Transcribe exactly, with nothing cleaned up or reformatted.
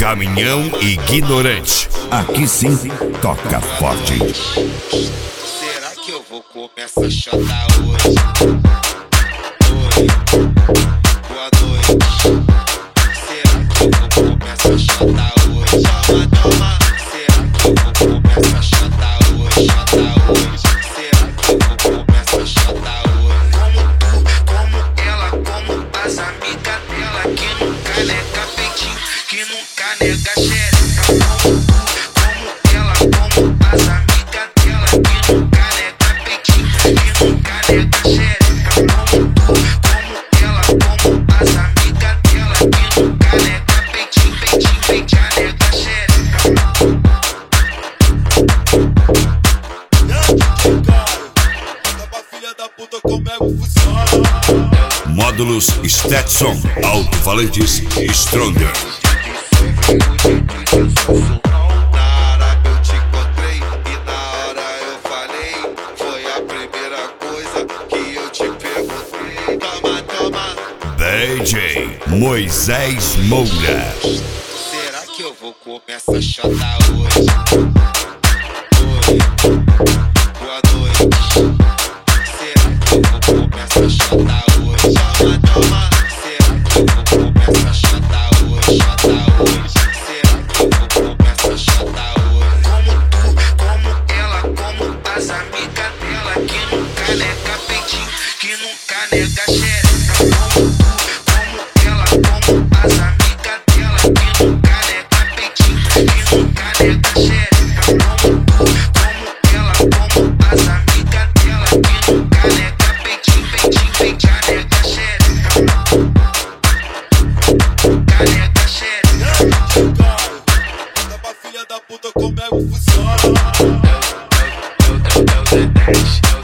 Caminhão Ignorante. Aqui sim, toca forte. Será que eu vou começar a chotar hoje? Oi, boa noite. Será que eu vou começar a chotar hoje? Toma, toma. Será que eu vou começar a chotar hoje? Chotar hoje. Será que eu vou começar a chotar hoje? Como tu, como ela, como as amigas dela, que nunca nega peitinho, que nunca nega xereca. Como tu, como ela, como as amigas dela, que nunca nega peitinho, que nunca nega xereca. Como tu, como ela, como as amigas dela, que nunca nega peitinho, peitinho, peitinho, nega xereca. Filha da puta, como é que funciona? Módulos Stetson, alto-falantes Stronger. Na hora eu te encontrei e na hora eu falei, foi a primeira coisa que eu te perguntei. Toma, toma. D J Moisés Moura. Será que eu vou começar a chotar hoje? Oi, boa noite. Será que eu vou começar a chotar hoje? Toma, toma. Será que eu vou começar a chotar hoje? Chotar hoje. Será que eu vou começar a chotar hoje? Como tu, como ela, como as amigas dela, que nunca nega peitinho, que nunca nega xereca. Como tu, como ela, como as amigas dela, que nunca nega peitinho, que nunca nega xereca. Como tu, como ela, como as amigas dela, que nunca nega peitinho, peitinho, peitinho, nega xereca. Nega xereca. Filha da puta, como é que funciona? Eu, eu, eu, eu, eu,